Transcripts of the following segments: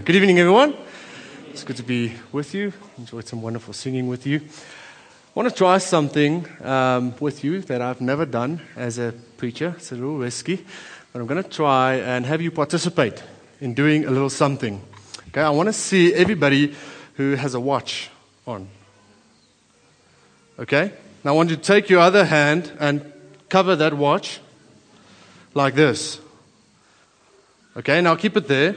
Good evening, everyone. It's good to be with you. Enjoyed some wonderful singing with you. I want to try something with you that I've never done as a preacher. It's a little risky, but I'm going to try and have you participate in doing a little something. Okay, I want to see everybody who has a watch on. Okay? Now I want you to take your other hand and cover that watch like this. Okay, now keep it there.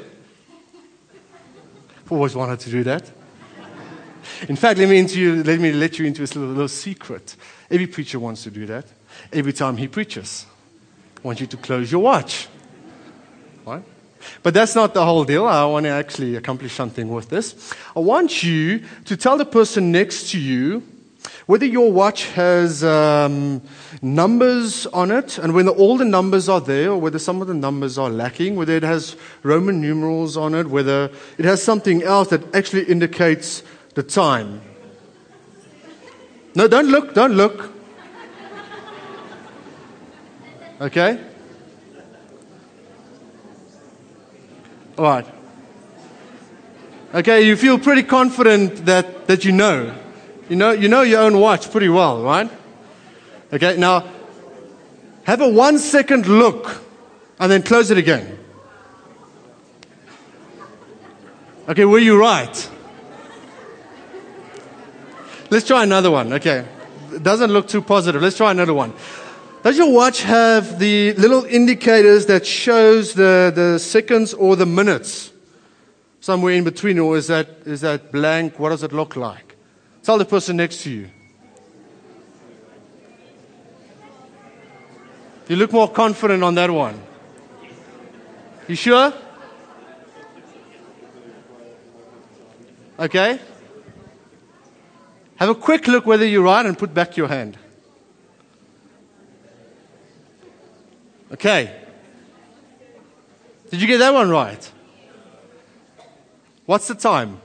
I've always wanted to do that. In fact, let me let you into this little secret. Every preacher wants to do that. Every time he preaches, I want you to close your watch. Right? But that's not the whole deal. I want to actually accomplish something with this. I want you to tell the person next to you whether your watch has numbers on it, and whether all the numbers are there, or whether some of the numbers are lacking, whether it has Roman numerals on it, whether it has something else that actually indicates the time. No, don't look. Okay? All right. Okay, you feel pretty confident that you know. You know your own watch pretty well, right? Okay, now have a 1 second look and then close it again. Okay, were you right? Let's try another one. Okay, it doesn't look too positive. Let's try another one. Does your watch have the little indicators that shows the seconds or the minutes? Somewhere in between, or is that blank? What does it look like? Tell the person next to you. You look more confident on that one. You sure? Okay. Have a quick look whether you're right and put back your hand. Okay. Did you get that one right? What's the time?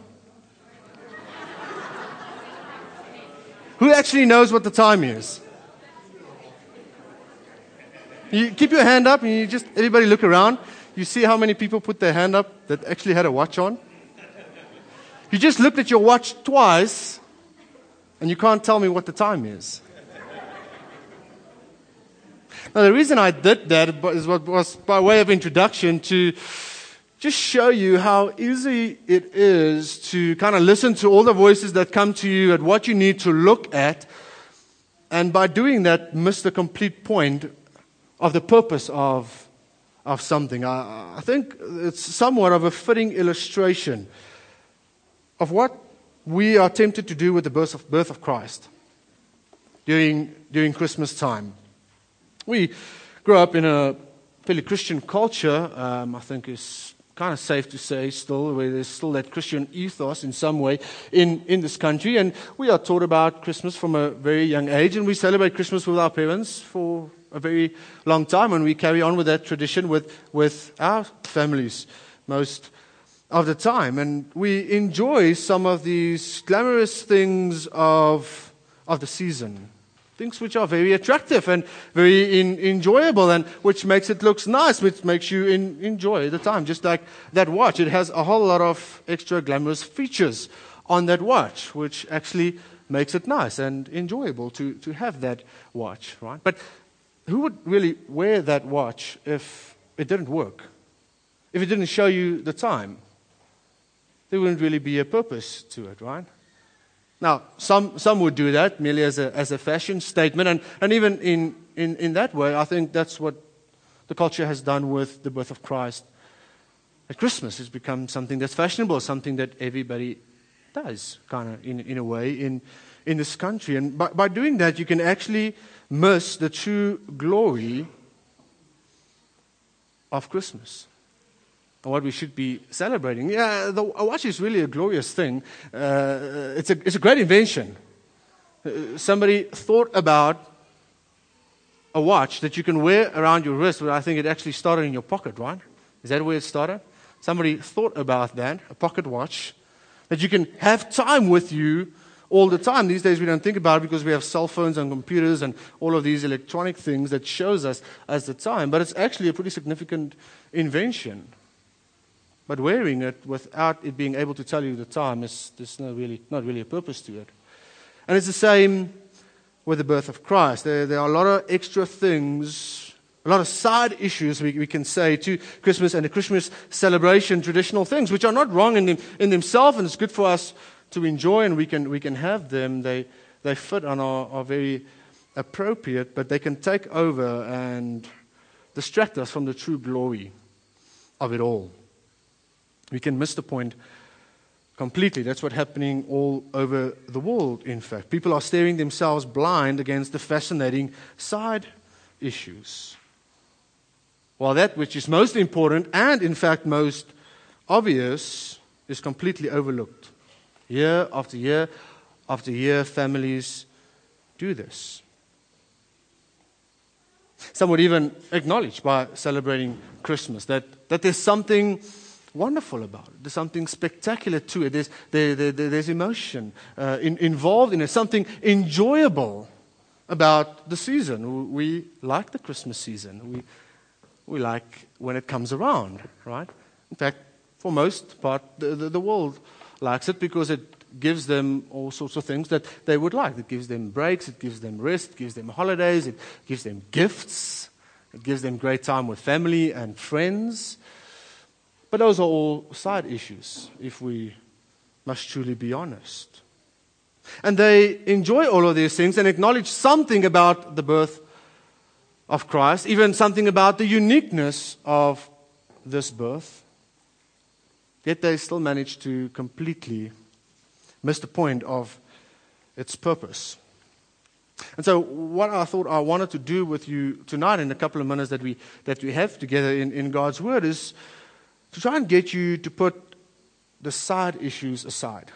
Who actually knows what the time is? You keep your hand up and everybody look around. You see how many people put their hand up that actually had a watch on? You just looked at your watch twice and you can't tell me what the time is. Now the reason I did that was by way of introduction to just show you how easy it is to kind of listen to all the voices that come to you at what you need to look at, and by doing that, miss the complete point of the purpose of something. I think it's somewhat of a fitting illustration of what we are tempted to do with the birth of Christ during Christmas time. We grew up in a fairly Christian culture, I think it's kind of safe to say still, where there's still that Christian ethos in some way in this country. And we are taught about Christmas from a very young age, and we celebrate Christmas with our parents for a very long time, and we carry on with that tradition with our families most of the time. And we enjoy some of these glamorous things of the season. Things which are very attractive and very enjoyable, and which makes it look nice, which makes you enjoy the time. Just like that watch, it has a whole lot of extra glamorous features on that watch, which actually makes it nice and enjoyable to have that watch, right? But who would really wear that watch if it didn't work? If it didn't show you the time? There wouldn't really be a purpose to it, right? Now, some would do that merely as a fashion statement, and even in that way, I think that's what the culture has done with the birth of Christ at Christmas. It's become something that's fashionable, something that everybody does, kind of in a way, in this country. And by doing that, you can actually miss the true glory of Christmas. And what we should be celebrating. Yeah, a watch is really a glorious thing. It's a great invention. Somebody thought about a watch that you can wear around your wrist, but I think it actually started in your pocket, right? Is that where it started? Somebody thought about that, a pocket watch, that you can have time with you all the time. These days we don't think about it because we have cell phones and computers and all of these electronic things that shows us as the time, but it's actually a pretty significant invention. But wearing it without it being able to tell you the time, there's not really a purpose to it. And it's the same with the birth of Christ. There are a lot of extra things, a lot of side issues we can say to Christmas and the Christmas celebration, traditional things, which are not wrong in themselves, and it's good for us to enjoy, and we can have them. They fit and are very appropriate, but they can take over and distract us from the true glory of it all. We can miss the point completely. That's what's happening all over the world, in fact. People are staring themselves blind against the fascinating side issues, while that which is most important and, in fact, most obvious is completely overlooked. Year after year after year, families do this. Some would even acknowledge by celebrating Christmas that there's something wonderful about it. There's something spectacular to it. There's emotion involved in it, something enjoyable about the season. We like the Christmas season. We like when it comes around, right? In fact, for most part, the world likes it because it gives them all sorts of things that they would like. It gives them breaks, it gives them rest, it gives them holidays, it gives them gifts, it gives them great time with family and friends. But those are all side issues, if we must truly be honest. And they enjoy all of these things and acknowledge something about the birth of Christ, even something about the uniqueness of this birth. Yet they still manage to completely miss the point of its purpose. And so what I thought I wanted to do with you tonight in a couple of minutes that we have together in God's Word is to try and get you to put the side issues aside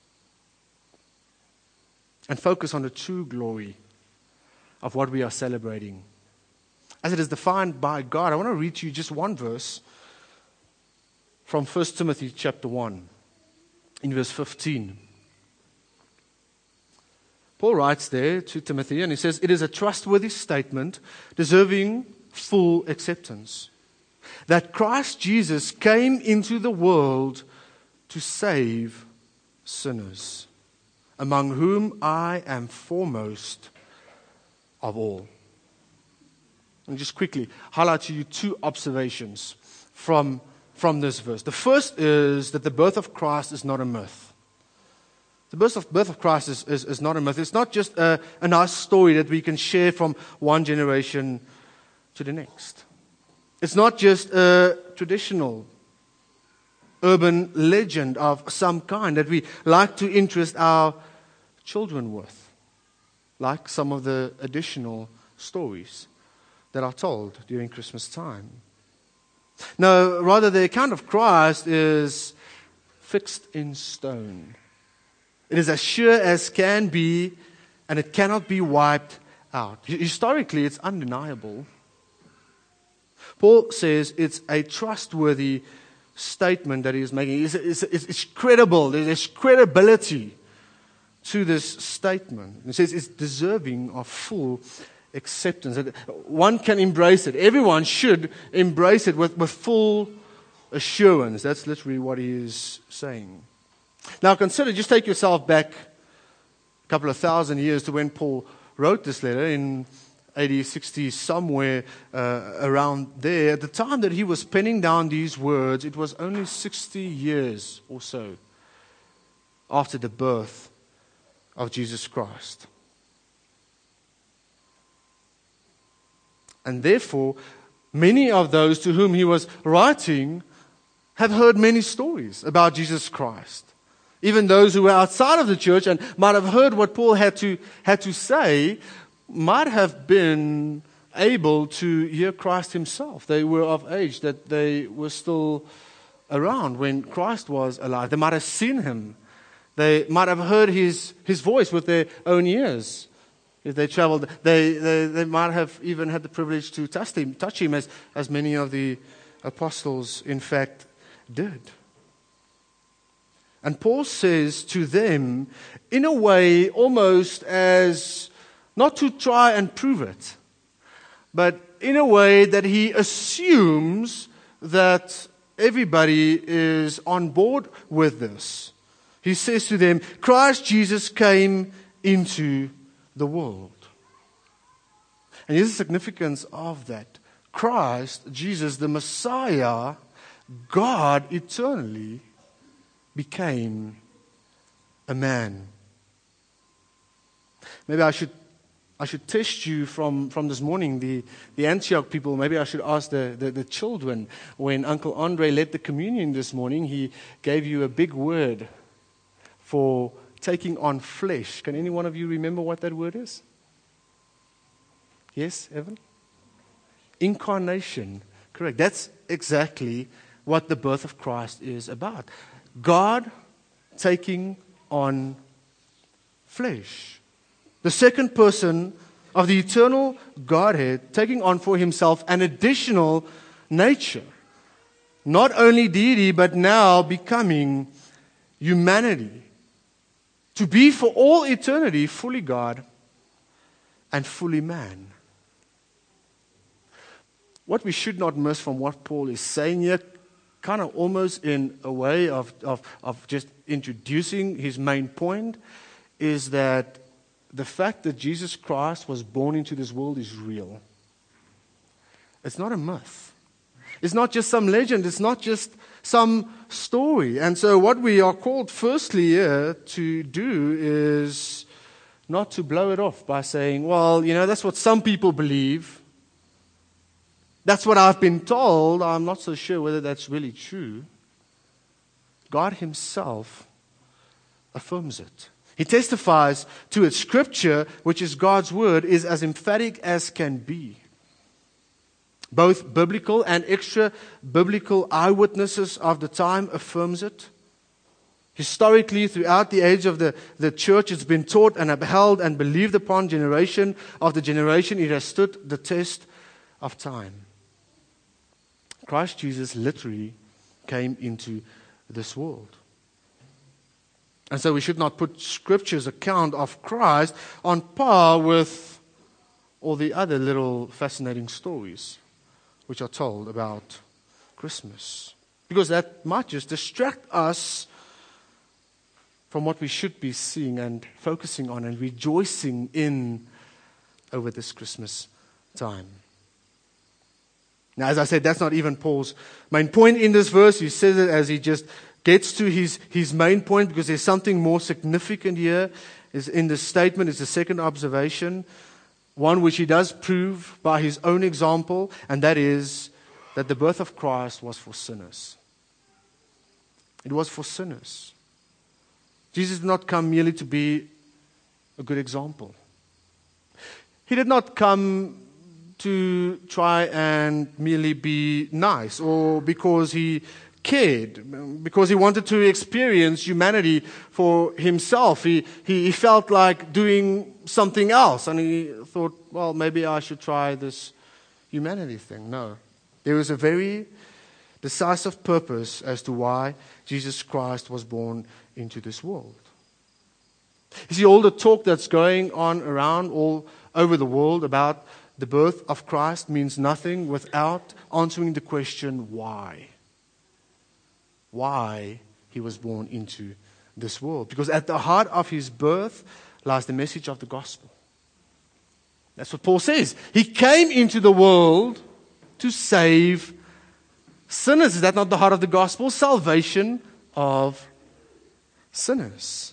and focus on the true glory of what we are celebrating as it is defined by God. I want to read to you just one verse from 1 Timothy chapter 1 in verse 15. Paul writes there to Timothy and he says, "It is a trustworthy statement deserving full acceptance, that Christ Jesus came into the world to save sinners, among whom I am foremost of all." And just quickly highlight to you two observations from this verse. The first is that the birth of Christ is not a myth. The birth of Christ is not a myth. It's not just a nice story that we can share from one generation to the next. It's not just a traditional urban legend of some kind that we like to interest our children with, like some of the additional stories that are told during Christmas time. No, rather the account of Christ is fixed in stone. It is as sure as can be, and it cannot be wiped out. Historically, it's undeniable. Paul says it's a trustworthy statement that he is making. It's credible. There's credibility to this statement. He says it's deserving of full acceptance. One can embrace it. Everyone should embrace it with full assurance. That's literally what he is saying. Now consider, just take yourself back a couple of thousand years to when Paul wrote this letter in AD 60, somewhere around there. At the time that he was penning down these words, it was only 60 years or so after the birth of Jesus Christ. And therefore, many of those to whom he was writing have heard many stories about Jesus Christ. Even those who were outside of the church and might have heard what Paul had to say might have been able to hear Christ himself. They were of age, that they were still around when Christ was alive. They might have seen him. They might have heard his voice with their own ears. If they traveled, they might have even had the privilege to touch him as many of the apostles, in fact, did. And Paul says to them, in a way, almost as not to try and prove it, but in a way that he assumes that everybody is on board with this. He says to them, Christ Jesus came into the world. And here's the significance of that. Christ, Jesus, the Messiah, God eternally, became a man. Maybe I should test you from this morning, the Antioch people. Maybe I should ask the children. When Uncle Andre led the communion this morning, he gave you a big word for taking on flesh. Can any one of you remember what that word is? Yes, Evan? Incarnation. Correct. That's exactly what the birth of Christ is about. God taking on flesh. The second person of the eternal Godhead taking on for himself an additional nature. Not only deity, but now becoming humanity. To be for all eternity fully God and fully man. What we should not miss from what Paul is saying here, kind of almost in a way of just introducing his main point, is that the fact that Jesus Christ was born into this world is real. It's not a myth. It's not just some legend. It's not just some story. And so what we are called firstly here to do is not to blow it off by saying, well, that's what some people believe. That's what I've been told. I'm not so sure whether that's really true. God himself affirms it. He testifies to it. Scripture, which is God's word, is as emphatic as can be. Both biblical and extra-biblical eyewitnesses of the time affirms it. Historically, throughout the age of the church, it's been taught and upheld and believed upon generation after generation. It has stood the test of time. Christ Jesus literally came into this world. And so we should not put Scripture's account of Christ on par with all the other little fascinating stories which are told about Christmas. Because that might just distract us from what we should be seeing and focusing on and rejoicing in over this Christmas time. Now, as I said, that's not even Paul's main point in this verse. He says it as he just gets to his main point, because there's something more significant here is in this statement. It's the second observation, one which he does prove by his own example, and that is that the birth of Christ was for sinners. It was for sinners. Jesus did not come merely to be a good example. He did not come to try and merely be nice, or because he cared, because he wanted to experience humanity for himself. He felt like doing something else, and he thought, well, maybe I should try this humanity thing. No. There was a very decisive purpose as to why Jesus Christ was born into this world. You see, all the talk that's going on around all over the world about the birth of Christ means nothing without answering the question, why? Why he was born into this world. Because at the heart of his birth lies the message of the gospel. That's what Paul says. He came into the world to save sinners. Is that not the heart of the gospel? Salvation of sinners.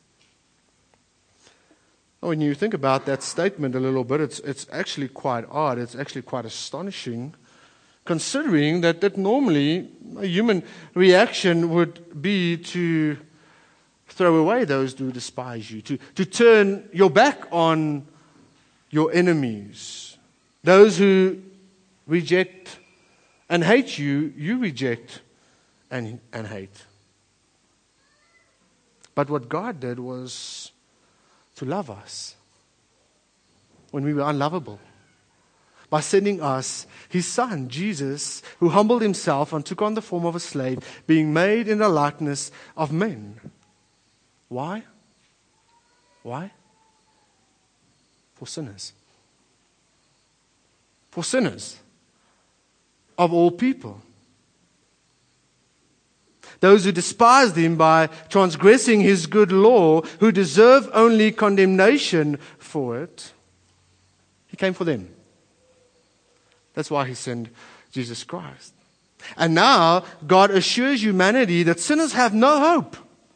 When you think about that statement a little bit, it's actually quite odd. It's actually quite astonishing, considering that normally a human reaction would be to throw away those who despise you, to turn your back on your enemies. Those who reject and hate you, you reject and hate. But what God did was to love us when we were unlovable, by sending us his Son, Jesus, who humbled himself and took on the form of a slave, being made in the likeness of men. Why? Why? For sinners. For sinners of all people. those who despised him by transgressing his good law, who deserve only condemnation for it. He came for them. That's why he sent Jesus Christ. And now God assures humanity that sinners have no hope.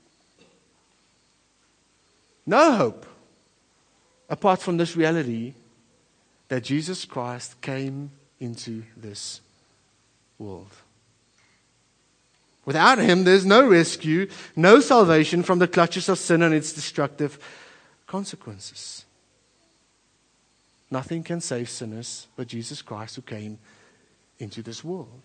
No hope apart from this reality that Jesus Christ came into this world. Without him, there's no rescue, no salvation from the clutches of sin and its destructive consequences. Nothing can save sinners but Jesus Christ, who came into this world.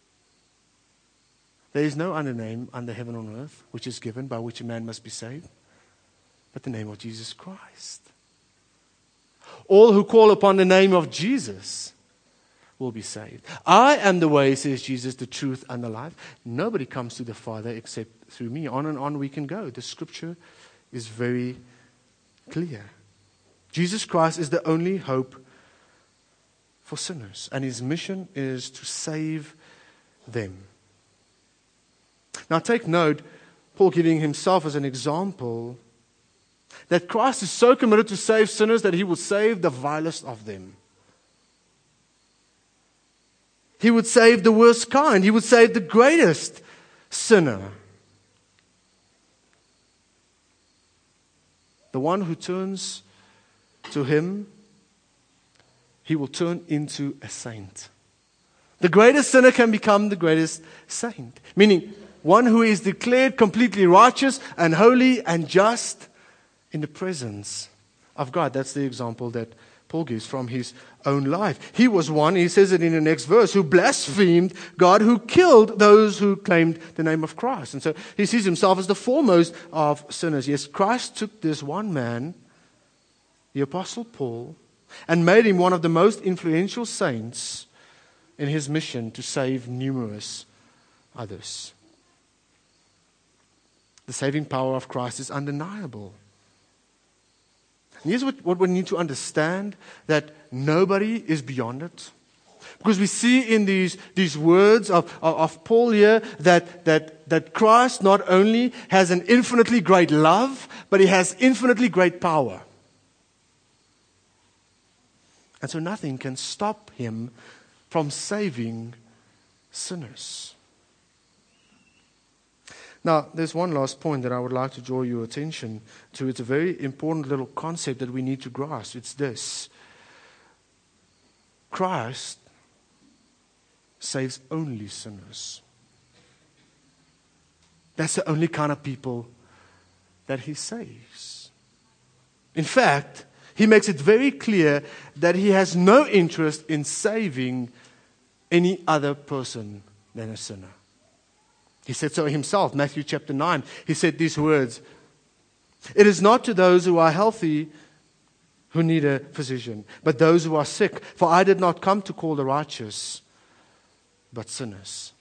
There is no other name under heaven or earth which is given by which a man must be saved but the name of Jesus Christ. All who call upon the name of Jesus will be saved. I am the way, says Jesus, the truth and the life. Nobody comes to the Father except through me. On and on we can go. The scripture is very clear. Jesus Christ is the only hope for sinners, and his mission is to save them. Now take note, Paul giving himself as an example, that Christ is so committed to save sinners that he will save the vilest of them. He would save the worst kind. He would save the greatest sinner. The one who turns to him, he will turn into a saint. The greatest sinner can become the greatest saint. Meaning, one who is declared completely righteous and holy and just in the presence of God. That's the example that Paul gives from his own life. He was one, he says it in the next verse, who blasphemed God, who killed those who claimed the name of Christ. And so he sees himself as the foremost of sinners. Yes, Christ took this one man, the Apostle Paul, and made him one of the most influential saints in his mission to save numerous others. The saving power of Christ is undeniable. And here's what we need to understand, that nobody is beyond it. Because we see in these words of Paul here that Christ not only has an infinitely great love, but he has infinitely great power. And so nothing can stop him from saving sinners. Now, there's one last point that I would like to draw your attention to. It's a very important little concept that we need to grasp. It's this: Christ saves only sinners. That's the only kind of people that he saves. In fact, he makes it very clear that he has no interest in saving any other person than a sinner. He said so himself, Matthew chapter 9. He said these words: "It is not to those who are healthy who need a physician, but those who are sick. For I did not come to call the righteous, but sinners."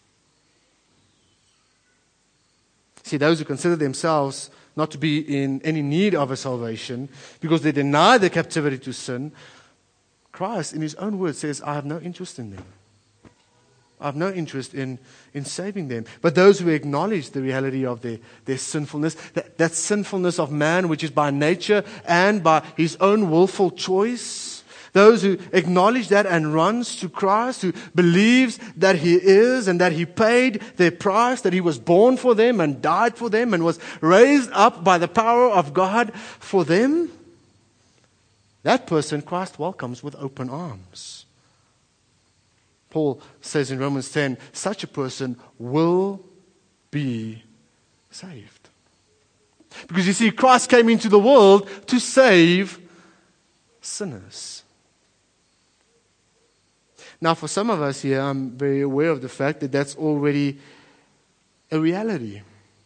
See, those who consider themselves not to be in any need of a salvation because they deny their captivity to sin, Christ, in his own words, says, I have no interest in them. I have no interest in saving them. But those who acknowledge the reality of their sinfulness, that sinfulness of man, which is by nature and by his own willful choice, those who acknowledge that and runs to Christ, who believes that he is and that he paid their price, that he was born for them and died for them and was raised up by the power of God for them, that person Christ welcomes with open arms. Paul says in Romans 10, such a person will be saved. Because you see, Christ came into the world to save sinners. Now, for some of us here, I'm very aware of the fact that that's already a reality.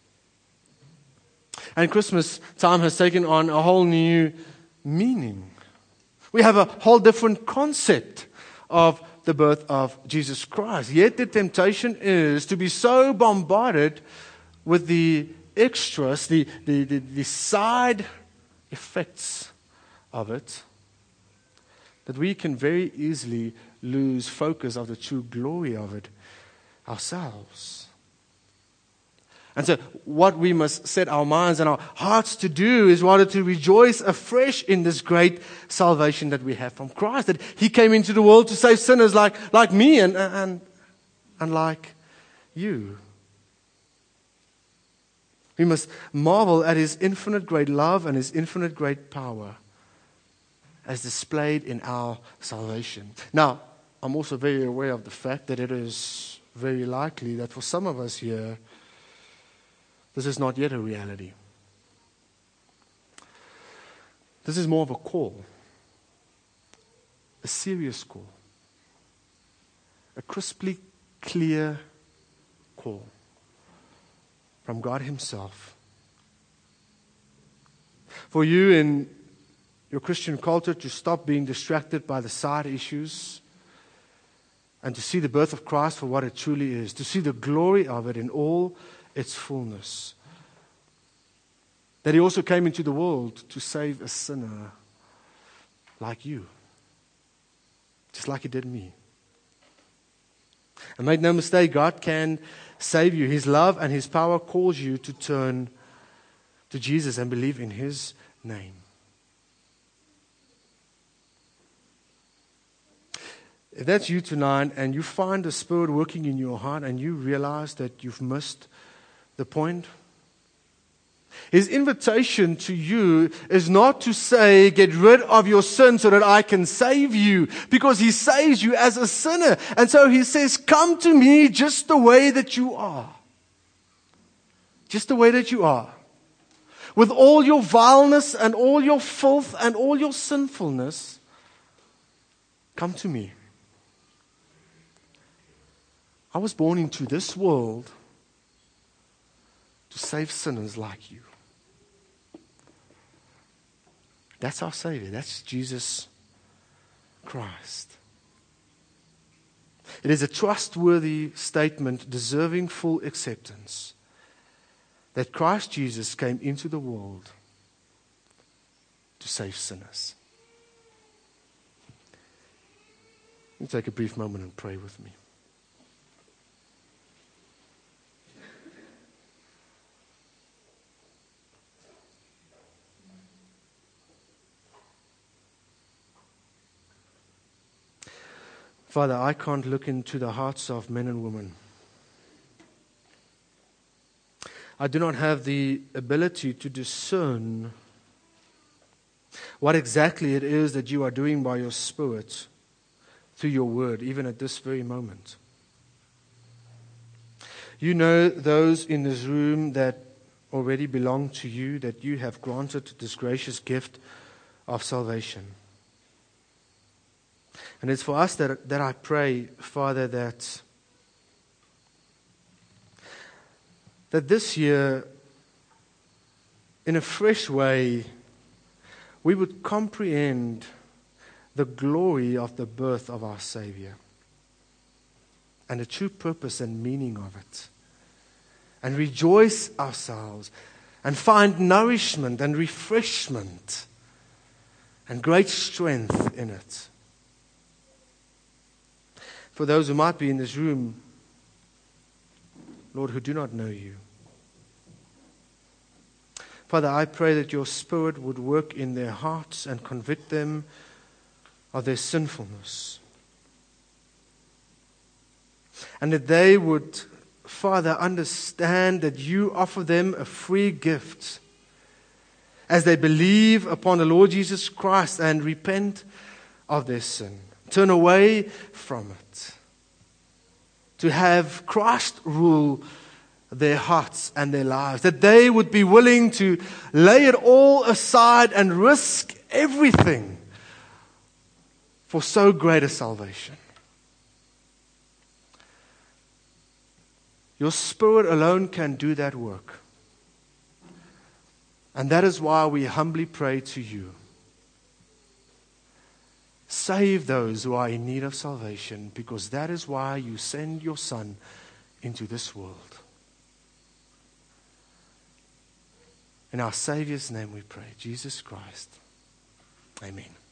And Christmas time has taken on a whole new meaning. We have a whole different concept of the birth of Jesus Christ. Yet the temptation is to be so bombarded with the extras, the side effects of it, that we can very easily lose focus of the true glory of it ourselves. And so what we must set our minds and our hearts to do is rather to rejoice afresh in this great salvation that we have from Christ. That He came into the world to save sinners like me and like you. We must marvel at His infinite great love and His infinite great power as displayed in our salvation. Now, I'm also very aware of the fact that it is very likely that for some of us here, this is not yet a reality. This is more of a call, a serious call, a crisply clear call from God Himself. For you in your Christian culture to stop being distracted by the side issues and to see the birth of Christ for what it truly is, to see the glory of it in all its fullness. That He also came into the world to save a sinner like you, just like He did me. And make no mistake, God can save you. His love and His power calls you to turn to Jesus and believe in His name. If that's you tonight and you find the Spirit working in your heart and you realize that you've missed the point, His invitation to you is not to say, get rid of your sin so that I can save you, because He saves you as a sinner. And so He says, come to me just the way that you are. Just the way that you are. With all your vileness and all your filth and all your sinfulness, come to me. I was born into this world to save sinners like you. That's our Savior. That's Jesus Christ. It is a trustworthy statement deserving full acceptance that Christ Jesus came into the world to save sinners. Let me take a brief moment and pray with me. Father, I can't look into the hearts of men and women. I do not have the ability to discern what exactly it is that you are doing by your Spirit through your word, even at this very moment. You know those in this room that already belong to you, that you have granted this gracious gift of salvation. And it's for us that I pray, Father, that this year, in a fresh way, we would comprehend the glory of the birth of our Savior and the true purpose and meaning of it, and rejoice ourselves and find nourishment and refreshment and great strength in it. For those who might be in this room, Lord, who do not know you, Father, I pray that your Spirit would work in their hearts and convict them of their sinfulness. And that they would, Father, understand that you offer them a free gift as they believe upon the Lord Jesus Christ and repent of their sin. Turn away from it. To have Christ rule their hearts and their lives. That they would be willing to lay it all aside and risk everything for so great a salvation. Your Spirit alone can do that work. And that is why we humbly pray to you. Save those who are in need of salvation, because that is why you send your Son into this world. In our Savior's name we pray, Jesus Christ. Amen.